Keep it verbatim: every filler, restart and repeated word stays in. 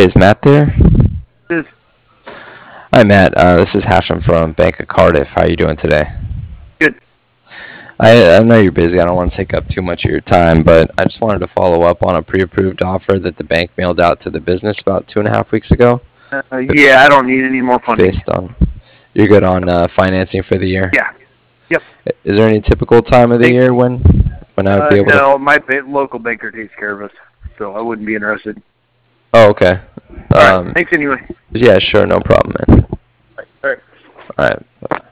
is Matt there? This Hi, Matt. Uh, this is Hashem from Bank of Cardiff. How are you doing today? good. I, I know you're busy. I don't want to take up too much of your time, but I just wanted to follow up on a pre-approved offer that the bank mailed out to the business about two and a half weeks ago. Uh, yeah, I don't need any more funding. Based on, you're good on uh, financing for the year. Yeah. Yep. Is there any typical time of the Thank- year when when I would Uh, be able to? no, my ba- local banker takes care of us, so I wouldn't be interested. Oh, okay. All Um, right. Thanks anyway. yeah, sure, no problem, man. All right. All right.